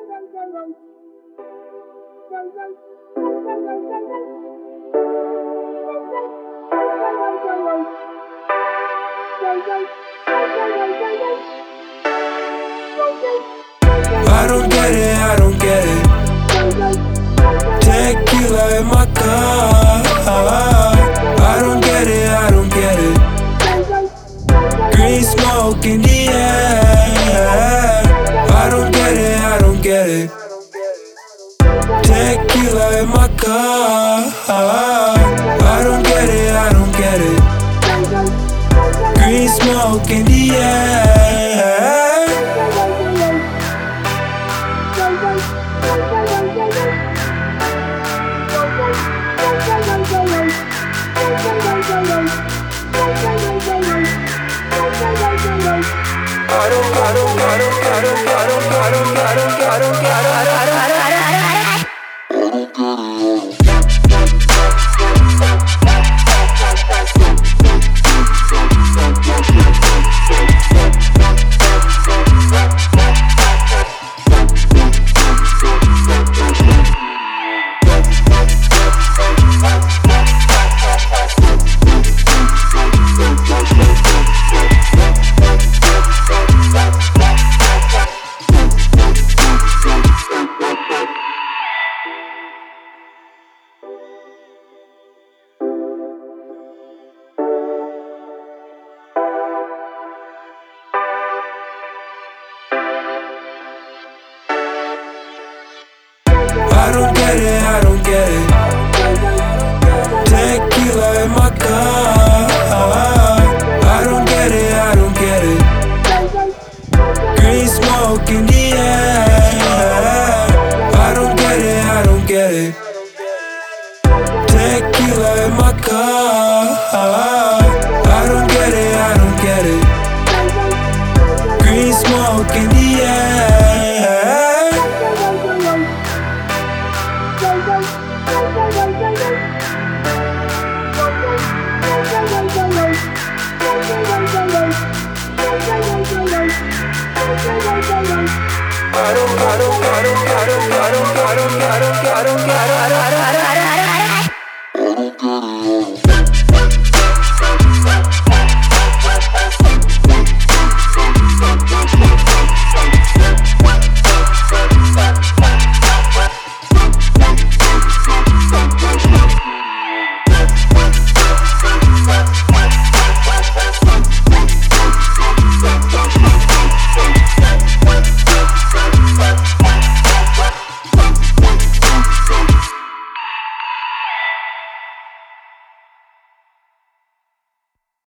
I don't get it, I don't get it. Tequila in my cup. I don't get it, I don't get it. Green smoke in the air. I don't get it, I don't get it. Tequila in my cup. I don't get it, I don't get it. Green smoke in the air. I don't get it, I don't get it. Tequila in my cup. I don't get it, I don't get it. Green smoke in the air. I don't get it, I don't get it. Tequila in my cup. I don't get it, I don't get it. Green smoke in the air. I don't